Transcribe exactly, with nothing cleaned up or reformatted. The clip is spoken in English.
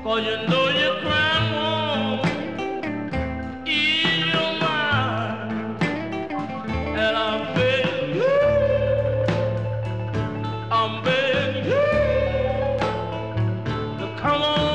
'cause you know your crime won't ease your mind. And I'm begging you, I'm begging you to come on.